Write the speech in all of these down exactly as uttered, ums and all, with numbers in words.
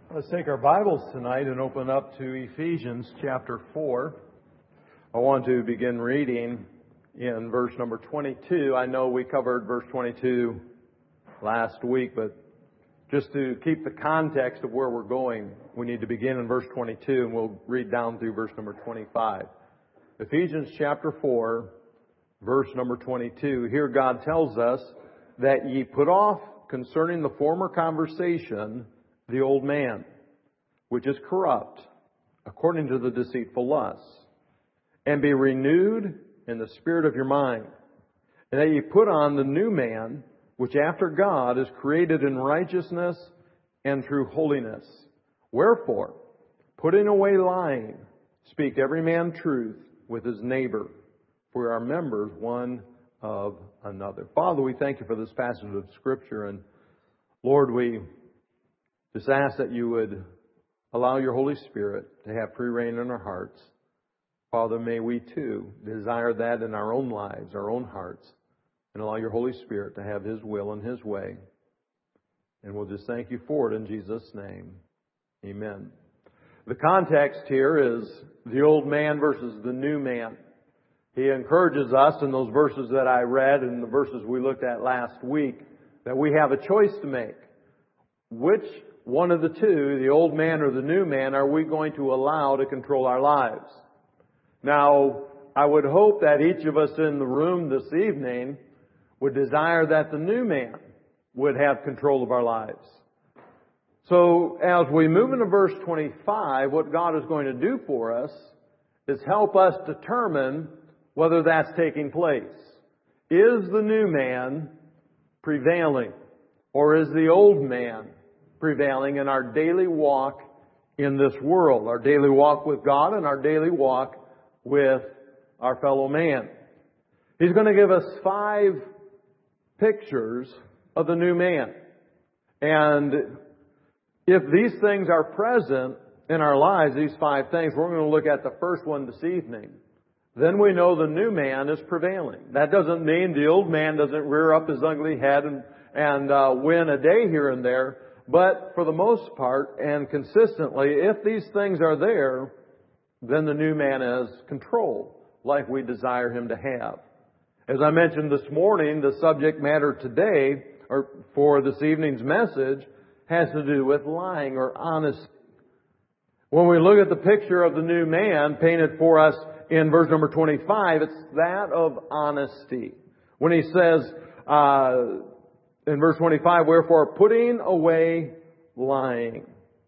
Let's take our Bibles tonight and open up to Ephesians chapter four. I want to begin reading in verse number twenty-two. I know we covered verse twenty-two last week, but just to keep the context of where we're going, we need to begin in verse twenty-two, and we'll read down through verse number twenty-five. Ephesians chapter four, verse number twenty-two. Here God tells us that ye put off concerning the former conversation the old man, which is corrupt, according to the deceitful lusts, and be renewed in the spirit of your mind, and that ye put on the new man, which after God is created in righteousness and true holiness. Wherefore, putting away lying, speak every man truth with his neighbor, for we are members one of another. Father, we thank you for this passage of Scripture, and Lord, we just ask that you would allow your Holy Spirit to have free reign in our hearts. Father, may we too desire that in our own lives, our own hearts, and allow your Holy Spirit to have His will and His way. And we'll just thank you for it in Jesus' name. Amen. The context here is the old man versus the new man. He encourages us in those verses that I read and the verses we looked at last week that we have a choice to make. Which one of the two, the old man or the new man, are we going to allow to control our lives? Now, I would hope that each of us in the room this evening would desire that the new man would have control of our lives. So, as we move into verse twenty-five, what God is going to do for us is help us determine whether that's taking place. Is the new man prevailing? Or is the old man prevailing in our daily walk in this world, our daily walk with God and our daily walk with our fellow man? He's going to give us five pictures of the new man. And if these things are present in our lives, these five things, we're going to look at the first one this evening. Then we know the new man is prevailing. That doesn't mean the old man doesn't rear up his ugly head and, and uh, win a day here and there. But for the most part and consistently, if these things are there, then the new man has control, like we desire him to have. As I mentioned this morning, the subject matter today, or for this evening's message, has to do with lying or honesty. When we look at the picture of the new man painted for us in verse number twenty-five, it's that of honesty. When he says, uh, in verse twenty-five, wherefore putting away lying.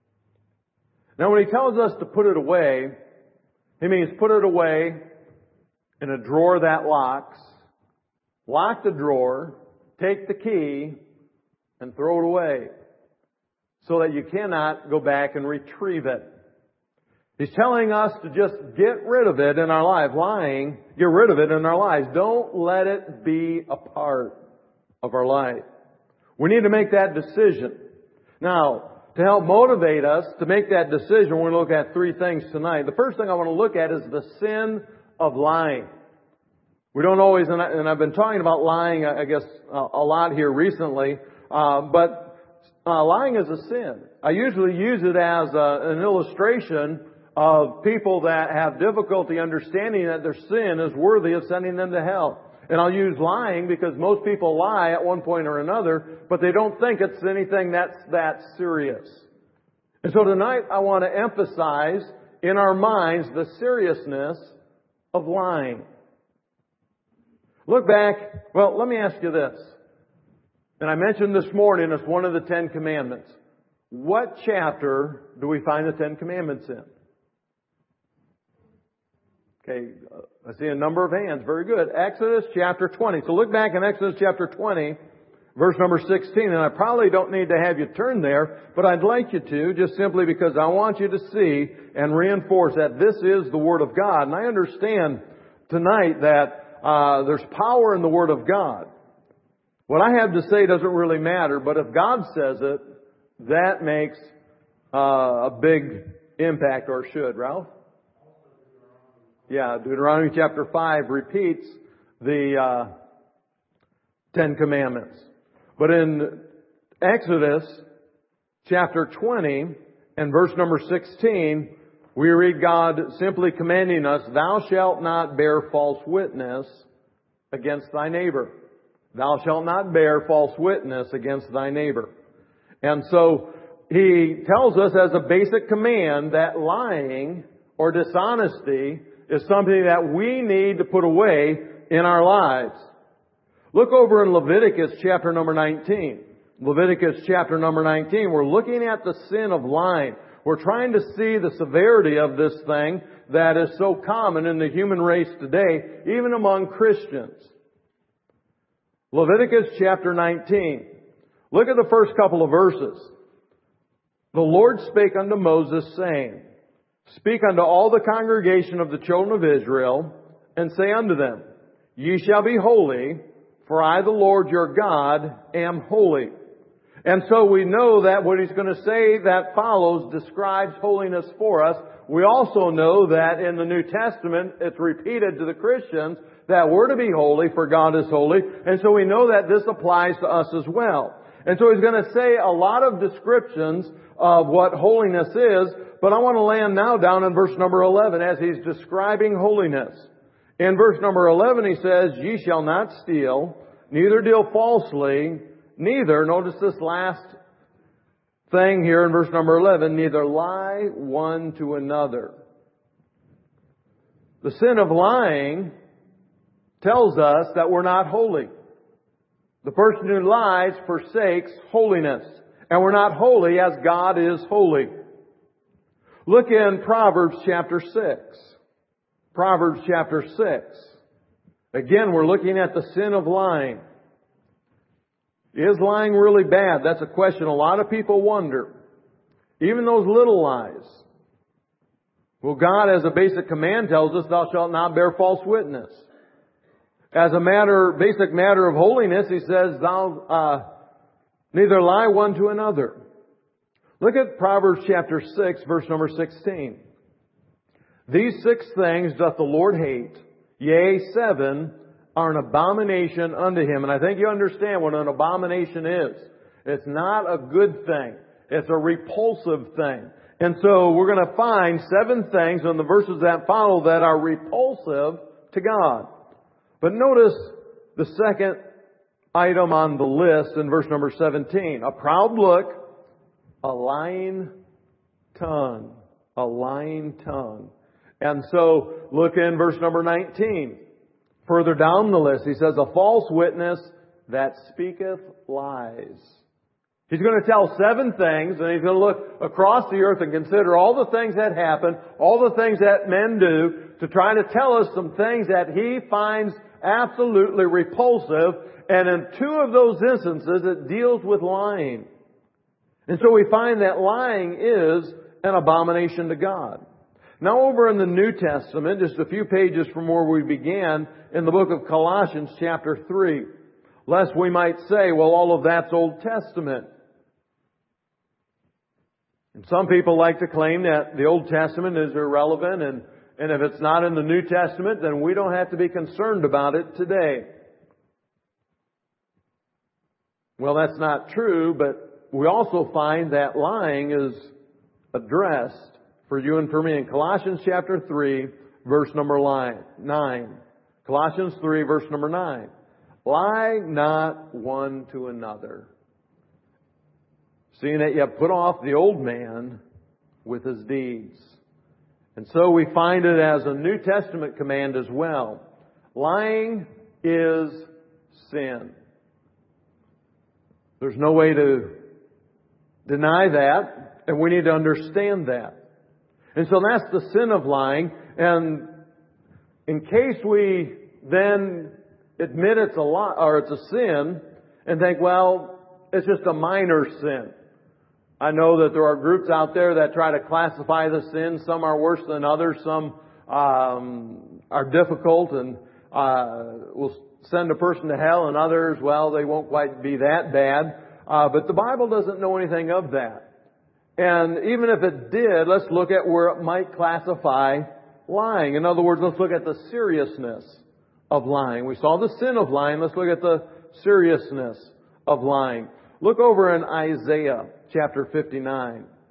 Now when he tells us to put it away, he means put it away in a drawer that locks, lock the drawer, take the key, and throw it away so that you cannot go back and retrieve it. He's telling us to just get rid of it in our life. Lying, get rid of it in our lives. Don't let it be a part of our life. We need to make that decision. Now, to help motivate us to make that decision, we're going to look at three things tonight. The first thing I want to look at is the sin of lying. We don't always, and, I, and I've been talking about lying, I guess, a lot here recently, uh, but uh, lying is a sin. I usually use it as a, an illustration of people that have difficulty understanding that their sin is worthy of sending them to hell. And I'll use lying because most people lie at one point or another, but they don't think it's anything that's that serious. And so tonight I want to emphasize in our minds the seriousness of lying. Look back, well, let me ask you this. And I mentioned this morning it's one of the Ten Commandments. What chapter do we find the Ten Commandments in? Okay, I see a number of hands. Very good. Exodus chapter twenty. So look back in Exodus chapter twenty, verse number sixteen. And I probably don't need to have you turn there, but I'd like you to, just simply because I want you to see and reinforce that this is the Word of God. And I understand tonight that uh, there's power in the Word of God. What I have to say doesn't really matter, but if God says it, that makes uh, a big impact, or should, Ralph? Yeah, Deuteronomy chapter five repeats the uh, Ten Commandments. But in Exodus chapter twenty, and verse number sixteen, we read God simply commanding us, "Thou shalt not bear false witness against thy neighbor." Thou shalt not bear false witness against thy neighbor. And so He tells us as a basic command that lying or dishonesty is something that we need to put away in our lives. Look over in Leviticus chapter number nineteen. Leviticus chapter number nineteen. We're looking at the sin of lying. We're trying to see the severity of this thing that is so common in the human race today, even among Christians. Leviticus chapter nineteen. Look at the first couple of verses. "The Lord spake unto Moses, saying, Speak unto all the congregation of the children of Israel, and say unto them, Ye shall be holy, for I, the Lord your God, am holy." And so we know that what He's going to say that follows describes holiness for us. We also know that in the New Testament, it's repeated to the Christians that we're to be holy, for God is holy. And so we know that this applies to us as well. And so He's going to say a lot of descriptions of what holiness is, but I want to land now down in verse number eleven as He's describing holiness. In verse number eleven He says, "Ye shall not steal, neither deal falsely, neither," notice this last thing here in verse number eleven, "neither lie one to another." The sin of lying tells us that we're not holy. The person who lies forsakes holiness. And we're not holy as God is holy. Look in Proverbs chapter six. Proverbs chapter six. Again, we're looking at the sin of lying. Is lying really bad? That's a question a lot of people wonder. Even those little lies. Well, God, as a basic command, tells us, "Thou shalt not bear false witness." As a matter, basic matter of holiness, He says, "Thou uh, neither lie one to another." Look at Proverbs chapter six, verse number sixteen. "These six things doth the Lord hate, yea, seven are an abomination unto Him." And I think you understand what an abomination is. It's not a good thing. It's a repulsive thing. And so we're going to find seven things in the verses that follow that are repulsive to God. But notice the second item on the list in verse number seventeen. "A proud look, a lying tongue." A lying tongue. And so look in verse number nineteen. Further down the list, He says, "A false witness that speaketh lies." He's going to tell seven things, and He's going to look across the earth and consider all the things that happen, all the things that men do, to try to tell us some things that He finds absolutely repulsive. And in two of those instances, it deals with lying. And so we find that lying is an abomination to God. Now over in the New Testament, just a few pages from where we began, in the book of Colossians chapter three, lest we might say, well, all of that's Old Testament. And some people like to claim that the Old Testament is irrelevant, and, and if it's not in the New Testament, then we don't have to be concerned about it today. Well, that's not true, but we also find that lying is addressed for you and for me in Colossians chapter three, verse number nine. Colossians three, verse number nine. "Lie not one to another, seeing that you have put off the old man with his deeds." And so we find it as a New Testament command as well. Lying is sin. There's no way to deny that, and we need to understand that. And so that's the sin of lying. And in case we then admit it's a lie, or it's a sin, and think, well, it's just a minor sin. I know that there are groups out there that try to classify the sins. Some are worse than others. Some um, are difficult and uh, will send a person to hell, and others, well, they won't quite be that bad. Uh, but the Bible doesn't know anything of that. And even if it did, let's look at where it might classify lying. In other words, let's look at the seriousness of lying. We saw the sin of lying. Let's look at the seriousness of lying. Look over in Isaiah chapter fifty-nine.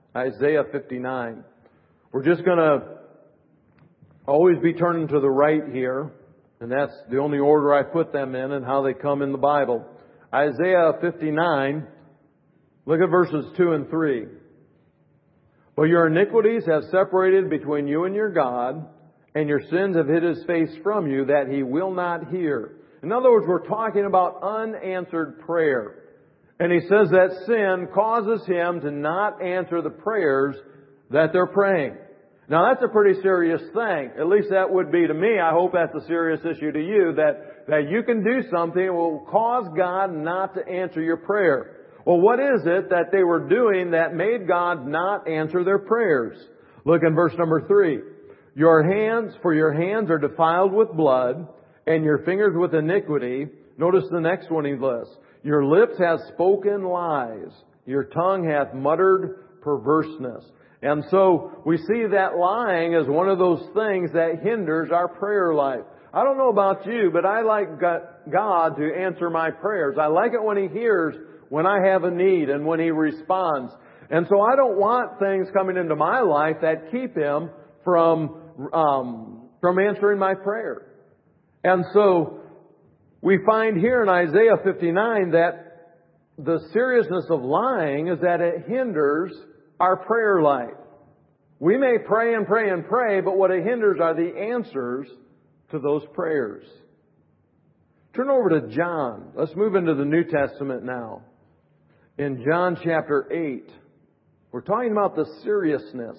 Isaiah fifty-nine. We're just going to always be turning to the right here, and that's the only order I put them in and how they come in the Bible. Isaiah fifty-nine, look at verses two and three. "But your iniquities have separated between you and your God, and your sins have hid His face from you, that He will not hear." In other words, we're talking about unanswered prayer. And He says that sin causes Him to not answer the prayers that they're praying. Now that's a pretty serious thing. At least that would be to me. I hope that's a serious issue to you, that, that you can do something that will cause God not to answer your prayer. Well, what is it that they were doing that made God not answer their prayers? Look in verse number three. "Your hands, for your hands are defiled with blood, and your fingers with iniquity." Notice the next one He lists. "Your lips have spoken lies. Your tongue hath muttered perverseness." And so we see that lying as one of those things that hinders our prayer life. I don't know about you, but I like God to answer my prayers. I like it when He hears when I have a need and when He responds. And so I don't want things coming into my life that keep Him from um, from answering my prayer. And so we find here in Isaiah fifty-nine that the seriousness of lying is that it hinders our prayer life. We may pray and pray and pray, but what it hinders are the answers to those prayers. Turn over to John. Let's move into the New Testament now. In John chapter eight, we're talking about the seriousness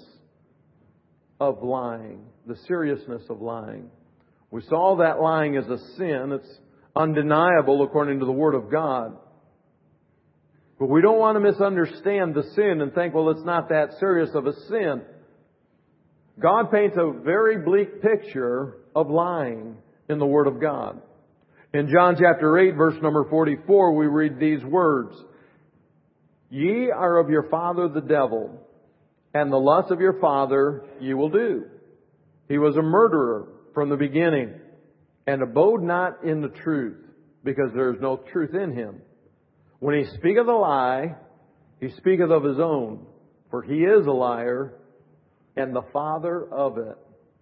of lying. The seriousness of lying. We saw that lying is a sin. It's undeniable according to the Word of God. But we don't want to misunderstand the sin and think, well, it's not that serious of a sin. God paints a very bleak picture of lying in the Word of God. In John chapter eight, verse number forty-four, we read these words. "Ye are of your father the devil, and the lust of your father ye will do. He was a murderer from the beginning, and abode not in the truth, because there is no truth in him. When he speaketh a lie, he speaketh of his own, for he is a liar, and the father of it."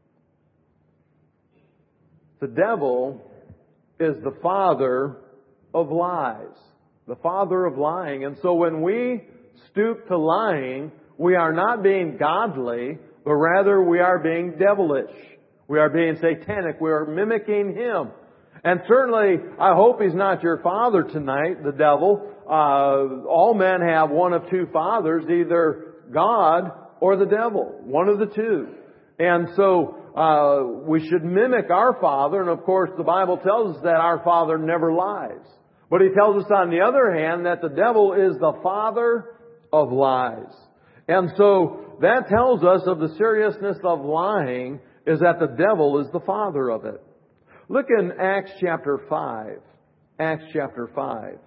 The devil is the father of lies. The father of lying. And so when we stoop to lying, we are not being godly, but rather we are being devilish. We are being satanic. We are mimicking him. And certainly, I hope he's not your father tonight, the devil. Uh, all men have one of two fathers, either God or the devil. One of the two. And so, uh, we should mimic our Father. And of course, the Bible tells us that our Father never lies. But He tells us on the other hand that the devil is the father of lies. And so, that tells us of the seriousness of lying is that the devil is the father of it. Look in Acts chapter five. Acts chapter five.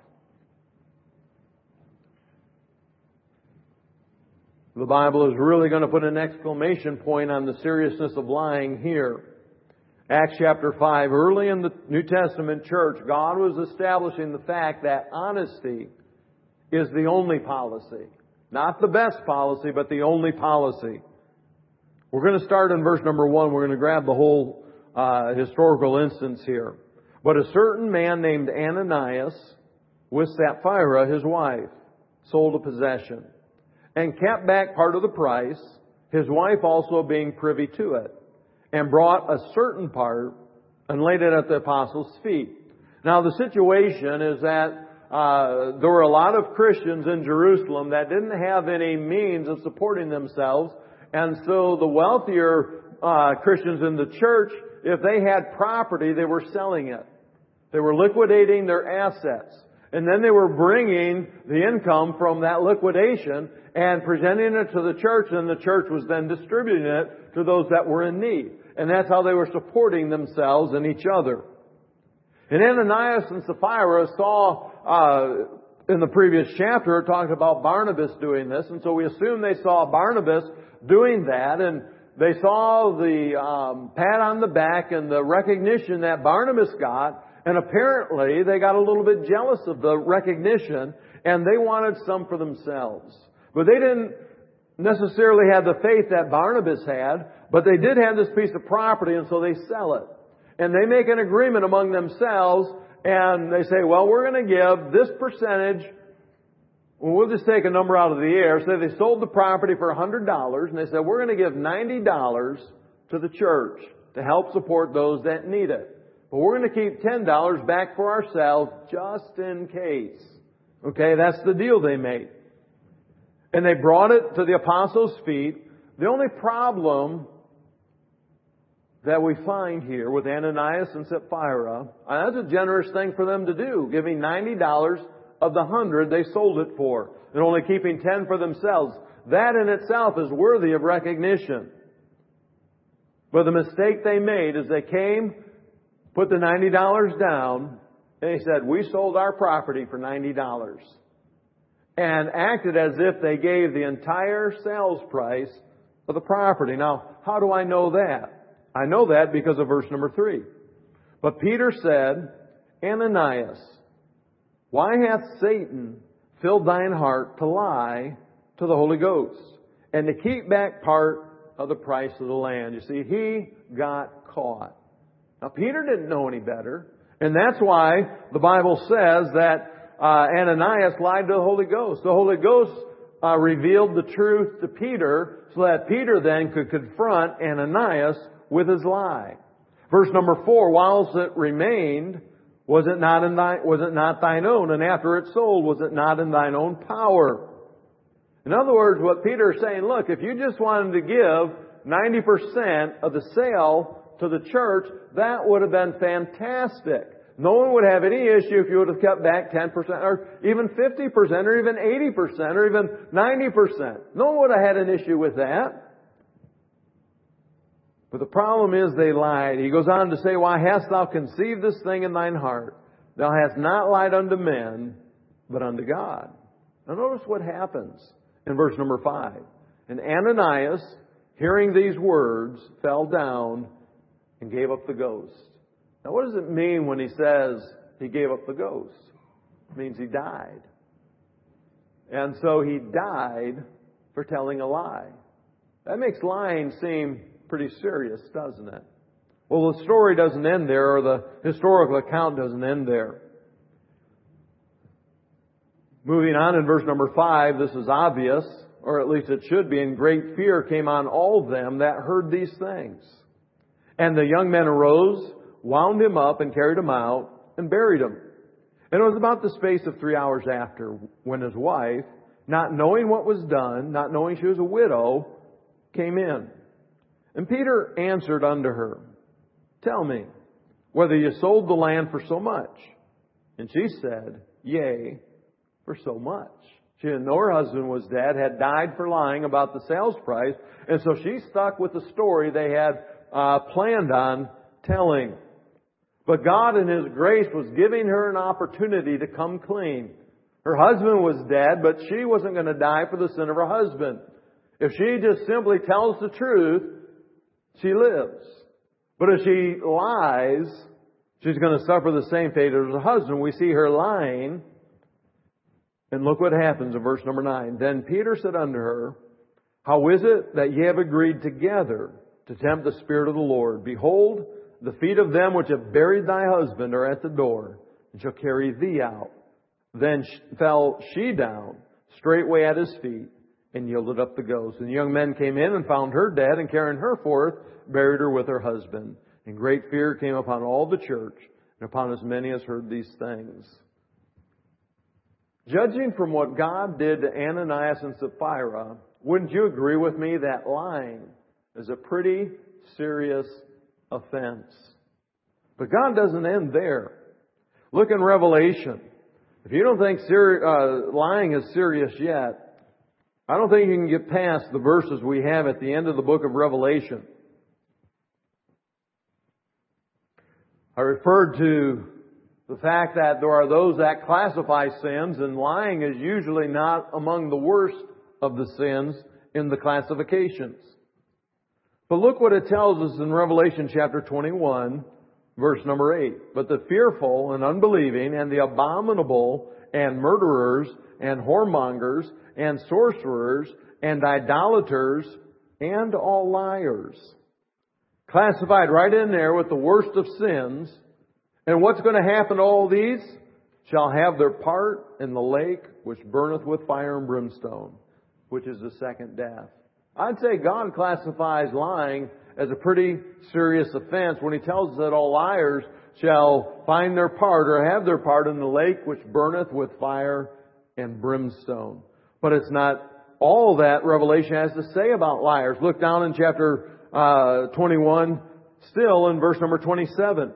The Bible is really going to put an exclamation point on the seriousness of lying here. Acts chapter five. Early in the New Testament church, God was establishing the fact that honesty is the only policy. Not the best policy, but the only policy. We're going to start in verse number one. We're going to grab the whole uh, historical instance here. "But a certain man named Ananias, with Sapphira his wife, sold a possession, and kept back part of the price, his wife also being privy to it, and brought a certain part and laid it at the apostles' feet." Now the situation is that uh, there were a lot of Christians in Jerusalem that didn't have any means of supporting themselves. And so the wealthier uh, Christians in the church, if they had property, they were selling it. They were liquidating their assets. And then they were bringing the income from that liquidation and presenting it to the church, and the church was then distributing it to those that were in need. And that's how they were supporting themselves and each other. And Ananias and Sapphira saw, uh, in the previous chapter, it talked about Barnabas doing this. And so we assume they saw Barnabas doing that, and they saw the um, pat on the back and the recognition that Barnabas got, and apparently they got a little bit jealous of the recognition, and they wanted some for themselves. But they didn't necessarily had the faith that Barnabas had, but they did have this piece of property, and so they sell it. And they make an agreement among themselves, and they say, well, we're going to give this percentage. Well, we'll just take a number out of the air. So they sold the property for one hundred dollars, and they said, we're going to give ninety dollars to the church to help support those that need it. But we're going to keep ten dollars back for ourselves just in case. Okay, that's the deal they made. And they brought it to the apostles' feet. The only problem that we find here with Ananias and Sapphira, and that's a generous thing for them to do, giving ninety dollars of the hundred they sold it for, and only keeping ten for themselves. That in itself is worthy of recognition. But the mistake they made is they came, put the ninety dollars down, and they said, we sold our property for ninety dollars. And acted as if they gave the entire sales price of the property. Now, how do I know that? I know that because of verse number three. But Peter said, Ananias, why hath Satan filled thine heart to lie to the Holy Ghost and to keep back part of the price of the land? You see, he got caught. Now, Peter didn't know any better. And that's why the Bible says that uh, Ananias lied to the Holy Ghost. The Holy Ghost uh, revealed the truth to Peter so that Peter then could confront Ananias with his lie. Verse number four, whilst it remained, was it not in thy, was it not thine own? And after it sold, was it not in thine own power? In other words, what Peter is saying, look, if you just wanted to give ninety percent of the sale to the church, that would have been fantastic. No one would have any issue if you would have kept back ten percent or even fifty percent or even eighty percent or even ninety percent. No one would have had an issue with that. But the problem is they lied. He goes on to say, why hast thou conceived this thing in thine heart? Thou hast not lied unto men, but unto God. Now notice what happens in verse number five. And Ananias, hearing these words, fell down and gave up the ghost. Now what does it mean when he says he gave up the ghost? It means he died. And so he died for telling a lie. That makes lying seem pretty serious, doesn't it? Well, the story doesn't end there, or the historical account doesn't end there. Moving on in verse number five, this is obvious, or at least it should be, and great fear came on all of them that heard these things. And the young men arose, wound him up, and carried him out, and buried him. And it was about the space of three hours after, when his wife, not knowing what was done, not knowing she was a widow, came in. And Peter answered unto her, tell me, whether you sold the land for so much. And she said, yea, for so much. She didn't know her husband was dead, had died for lying about the sales price, and so she stuck with the story they had uh, planned on telling. But God in His grace was giving her an opportunity to come clean. Her husband was dead, but she wasn't going to die for the sin of her husband. If she just simply tells the truth, she lives. But if she lies, she's going to suffer the same fate as her husband. We see her lying. And look what happens in verse number nine. Then Peter said unto her, how is it that ye have agreed together to tempt the Spirit of the Lord? Behold, the feet of them which have buried thy husband are at the door, and shall carry thee out. Then fell she down straightway at his feet, and yielded up the ghost. And the young men came in and found her dead, and carrying her forth, buried her with her husband. And great fear came upon all the church, and upon as many as heard these things. Judging from what God did to Ananias and Sapphira, wouldn't you agree with me that lying is a pretty serious offense? But God doesn't end there. Look in Revelation. If you don't think seri- uh, lying is serious yet, I don't think you can get past the verses we have at the end of the book of Revelation. I referred to the fact that there are those that classify sins, and lying is usually not among the worst of the sins in the classifications. But look what it tells us in Revelation chapter twenty-one, verse number eight. But the fearful and unbelieving and the abominable and murderers and whoremongers and sorcerers and idolaters, and all liars. Classified right in there with the worst of sins. And what's going to happen to all these? Shall have their part in the lake which burneth with fire and brimstone, which is the second death. I'd say God classifies lying as a pretty serious offense when He tells us that all liars shall find their part or have their part in the lake which burneth with fire and brimstone. But it's not all that Revelation has to say about liars. Look down in chapter uh, twenty-one, still in verse number twenty-seven.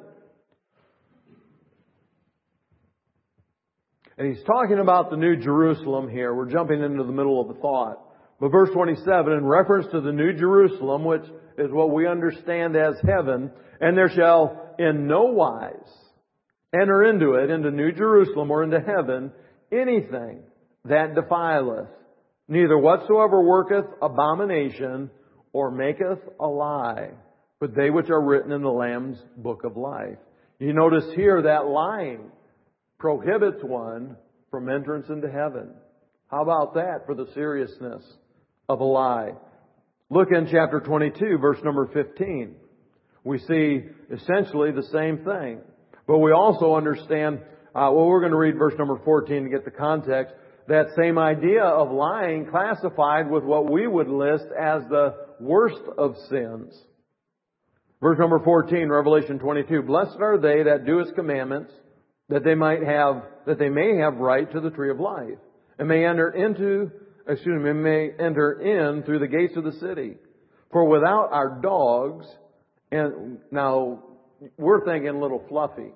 And he's talking about the New Jerusalem here. We're jumping into the middle of the thought. But verse twenty-seven, in reference to the New Jerusalem, which is what we understand as heaven, and there shall in no wise enter into it, into New Jerusalem or into heaven, anything that defileth, neither whatsoever worketh abomination or maketh a lie, but they which are written in the Lamb's book of life. You notice here that lying prohibits one from entrance into heaven. How about that for the seriousness of a lie? Look in chapter twenty-two, verse number fifteen. We see essentially the same thing. But we also understand, uh, well, we're going to read verse number fourteen to get the context. That same idea of lying classified with what we would list as the worst of sins. Verse number fourteen, Revelation twenty-two. Blessed are they that do His commandments, that they might have, that they may have right to the tree of life, and may enter into, excuse me, may enter in through the gates of the city. For without our dogs, and now we're thinking little Fluffy,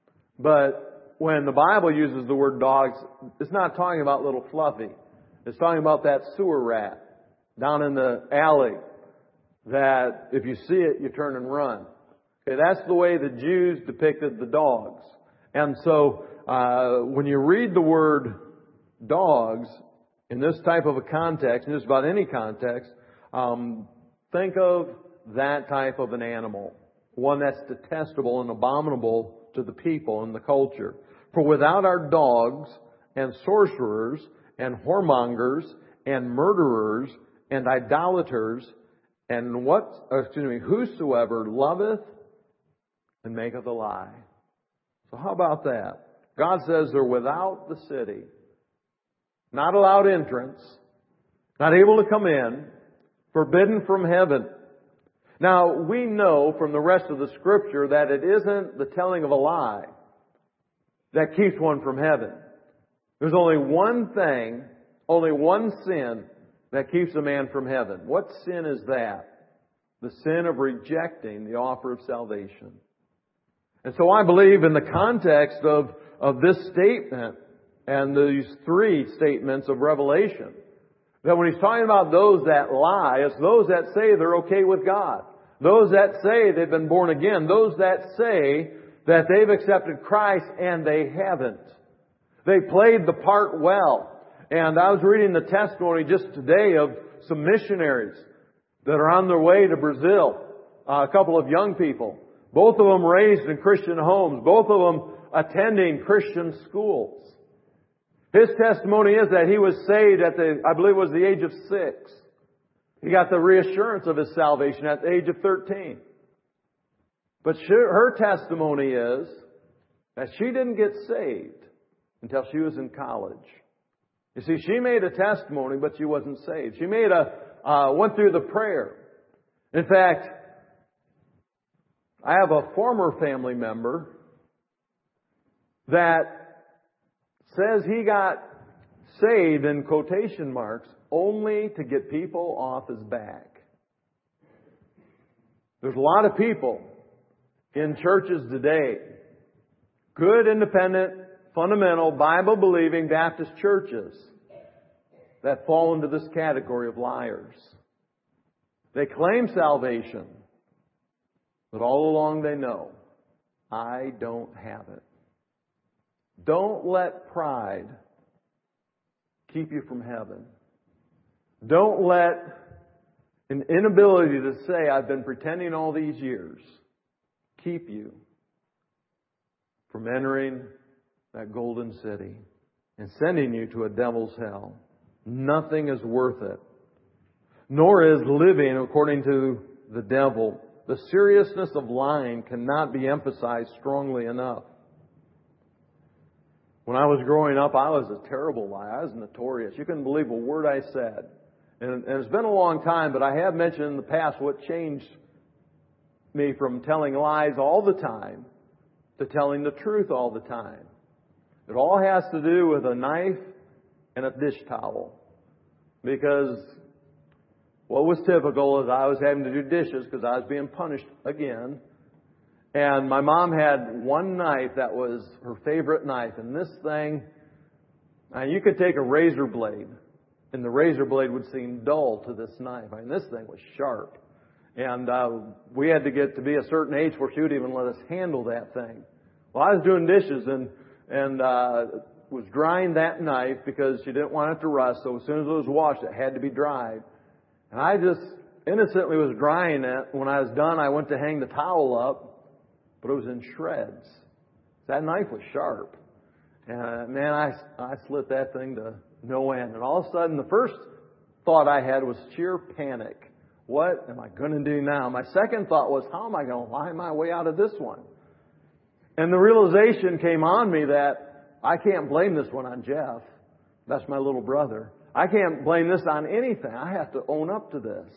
but when the Bible uses the word dogs, it's not talking about little Fluffy. It's talking about that sewer rat down in the alley that if you see it, you turn and run. Okay, that's the way the Jews depicted the dogs. And so, uh, when you read the word dogs in this type of a context, in just about any context, um, think of that type of an animal. One that's detestable and abominable to the people and the culture. For without our dogs and sorcerers and whoremongers and murderers and idolaters and what, excuse me, whosoever loveth and maketh a lie. So how about that? God says they're without the city, not allowed entrance, not able to come in, forbidden from heaven. Now, we know from the rest of the Scripture that it isn't the telling of a lie that keeps one from heaven. There's only one thing, only one sin that keeps a man from heaven. What sin is that? The sin of rejecting the offer of salvation. And so I believe in the context of, of this statement and these three statements of Revelation, that when he's talking about those that lie, it's those that say they're okay with God. Those that say they've been born again. Those that say that they've accepted Christ and they haven't. They played the part well. And I was reading the testimony just today of some missionaries that are on their way to Brazil. Uh, a couple of young people. Both of them raised in Christian homes. Both of them attending Christian schools. His testimony is that he was saved at the, I believe it was the age of six. He got the reassurance of his salvation at the age of thirteen. But she, her testimony is that she didn't get saved until she was in college. You see, she made a testimony, but she wasn't saved. She made a, uh, went through the prayer. In fact, I have a former family member that says he got saved in quotation marks only to get people off his back. There's a lot of people in churches today, good, independent, fundamental, Bible-believing Baptist churches, that fall into this category of liars. They claim salvation, but all along they know, I don't have it. Don't let pride keep you from heaven. Don't let an inability to say, I've been pretending all these years, keep you from entering that golden city and sending you to a devil's hell. Nothing is worth it nor is living according to the devil. The seriousness of lying cannot be emphasized strongly enough. When I was growing up, I was a terrible liar. I was notorious. You couldn't believe a word I said. And, and it's been a long time, but I have mentioned in the past what changed me from telling lies all the time to telling the truth all the time. It all has to do with a knife and a dish towel. Because what was typical is I was having to do dishes because I was being punished again. And my mom had one knife that was her favorite knife. And this thing, now you could take a razor blade, and the razor blade would seem dull to this knife. I mean, this thing was sharp. And uh, we had to get to be a certain age where she would even let us handle that thing. Well, I was doing dishes and and uh, was drying that knife because she didn't want it to rust. So as soon as it was washed, it had to be dried. And I just innocently was drying it. When I was done, I went to hang the towel up, but it was in shreds. That knife was sharp. And man, I, I slit that thing to no end. And all of a sudden, the first thought I had was sheer panic. What am I going to do now? My second thought was, how am I going to lie my way out of this one? And the realization came on me that I can't blame this one on Jeff. That's my little brother. I can't blame this on anything. I have to own up to this.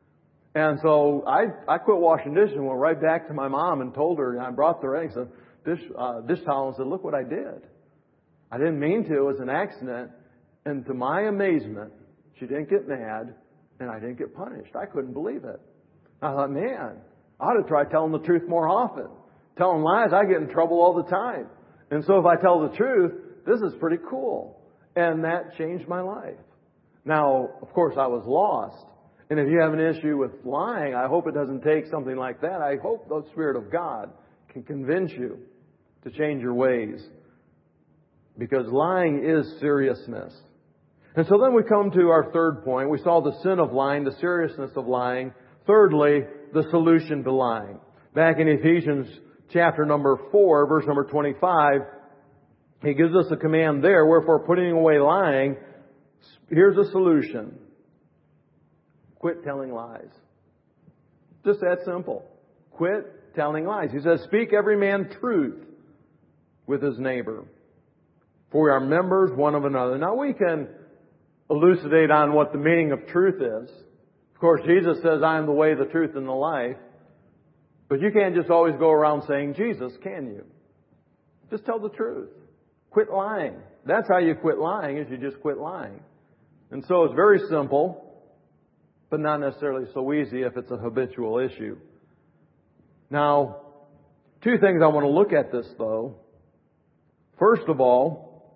And so I, I quit washing dishes and went right back to my mom and told her, and I brought the eggs and dish, uh, dish towel and said, look what I did. I didn't mean to. It was an accident. And to my amazement, she didn't get mad and I didn't get punished. I couldn't believe it. I thought, man, I ought to try telling the truth more often. Telling lies, I get in trouble all the time. And so if I tell the truth, this is pretty cool. And that changed my life. Now, of course, I was lost. And if you have an issue with lying, I hope it doesn't take something like that. I hope the Spirit of God can convince you to change your ways. Because lying is seriousness. And so then we come to our third point. We saw the sin of lying, the seriousness of lying. Thirdly, the solution to lying. Back in Ephesians chapter number four, verse number twenty-five, he gives us a command there. Wherefore, putting away lying, here's a solution. Quit telling lies. Just that simple. Quit telling lies. He says, speak every man truth with his neighbor. For we are members one of another. Now we can elucidate on what the meaning of truth is. Of course, Jesus says, I am the way, the truth, and the life. But you can't just always go around saying Jesus, can you? Just tell the truth. Quit lying. That's how you quit lying, is you just quit lying. And so it's very simple, but not necessarily so easy if it's a habitual issue. Now, two things I want to look at this, though. First of all,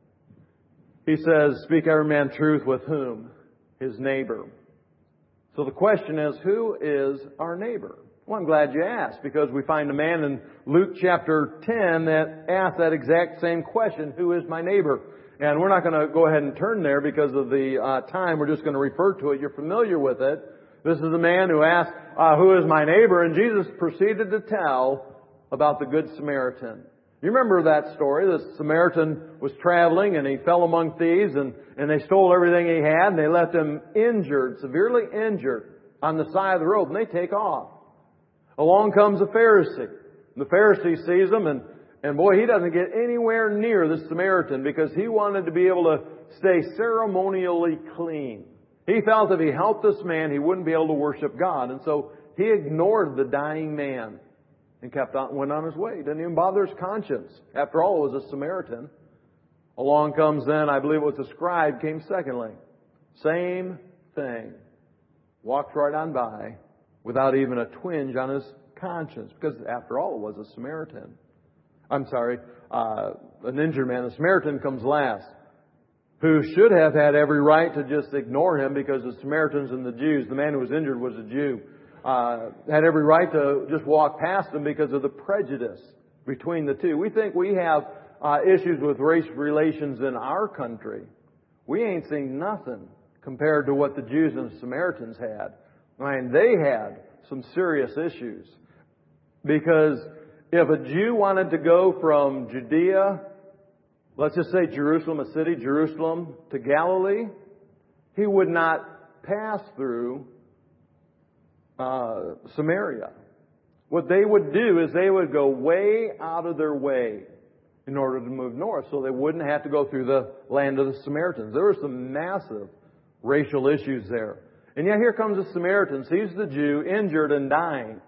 he says, speak every man truth with whom? His neighbor. So the question is, who is our neighbor? Well, I'm glad you asked, because we find a man in Luke chapter ten that asked that exact same question, who is my neighbor? And we're not going to go ahead and turn there because of the uh, time. We're just going to refer to it. You're familiar with it. This is the man who asked, uh, who is my neighbor? And Jesus proceeded to tell about the Good Samaritan. You remember that story? The Samaritan was traveling and he fell among thieves and, and they stole everything he had and they left him injured, severely injured on the side of the road, and they take off. Along comes a Pharisee. The Pharisee sees him and, and boy, he doesn't get anywhere near the Samaritan because he wanted to be able to stay ceremonially clean. He felt if he helped this man, he wouldn't be able to worship God. And so he ignored the dying man and kept on, went on his way. Didn't even bother his conscience. After all, it was a Samaritan. Along comes then, I believe it was a scribe, came secondly. Same thing. Walked right on by without even a twinge on his conscience. Because after all, it was a Samaritan. I'm sorry, uh, an injured man. The Samaritan comes last. Who should have had every right to just ignore him because the Samaritans and the Jews, the man who was injured was a Jew, uh, had every right to just walk past him because of the prejudice between the two. We think we have uh, issues with race relations in our country. We ain't seen nothing compared to what the Jews and the Samaritans had. I mean, they had some serious issues. Because if a Jew wanted to go from Judea, let's just say Jerusalem, a city, Jerusalem, to Galilee, he would not pass through uh, Samaria. What they would do is they would go way out of their way in order to move north so they wouldn't have to go through the land of the Samaritans. There were some massive racial issues there. And yet here comes the Samaritan, sees the Jew injured and dying,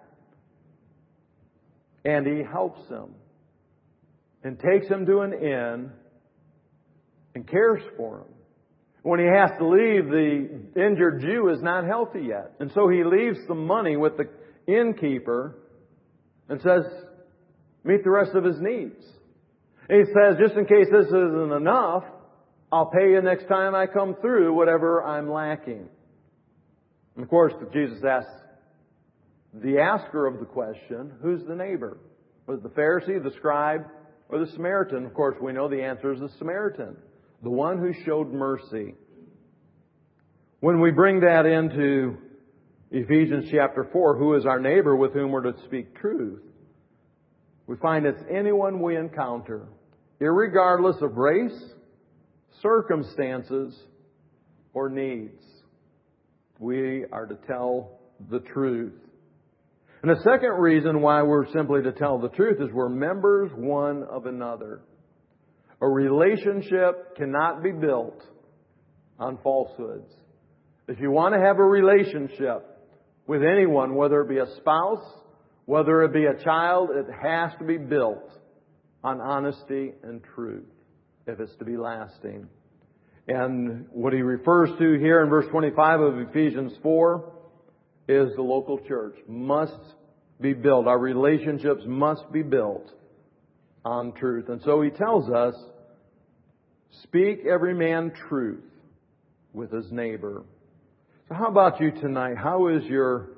and he helps him and takes him to an inn and cares for him. When he has to leave, the injured Jew is not healthy yet. And so he leaves some money with the innkeeper and says, meet the rest of his needs. And he says, just in case this isn't enough, I'll pay you next time I come through whatever I'm lacking. And of course, Jesus asks the asker of the question, who's the neighbor? Was it the Pharisee, the scribe, or the Samaritan? Of course, we know the answer is the Samaritan, the one who showed mercy. When we bring that into Ephesians chapter four, who is our neighbor with whom we're to speak truth, we find it's anyone we encounter, irregardless of race, circumstances, or needs. We are to tell the truth. And the second reason why we're simply to tell the truth is we're members one of another. A relationship cannot be built on falsehoods. If you want to have a relationship with anyone, whether it be a spouse, whether it be a child, it has to be built on honesty and truth if it's to be lasting. And what he refers to here in verse twenty-five of Ephesians four is the local church must be built. Our relationships must be built on truth. And so he tells us, speak every man truth with his neighbor. So how about you tonight? How is your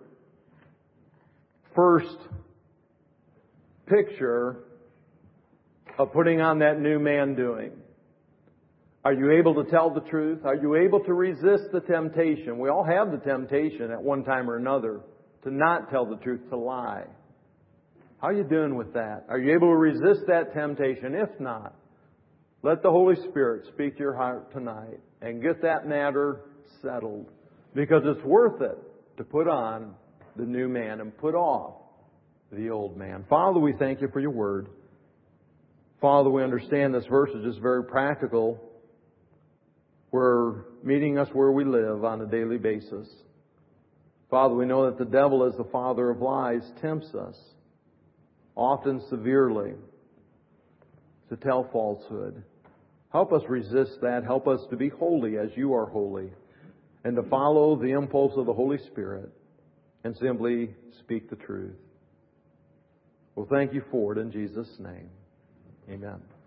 first picture of putting on that new man doing? Are you able to tell the truth? Are you able to resist the temptation? We all have the temptation at one time or another to not tell the truth, to lie. How are you doing with that? Are you able to resist that temptation? If not, let the Holy Spirit speak to your heart tonight and get that matter settled. Because it's worth it to put on the new man and put off the old man. Father, we thank you for your word. Father, we understand this verse is just very practical. We're meeting us where we live on a daily basis. Father, we know that the devil, as the father of lies, tempts us, often severely, to tell falsehood. Help us resist that. Help us to be holy as you are holy, and to follow the impulse of the Holy Spirit and simply speak the truth. Well, thank you for it in Jesus' name. Amen.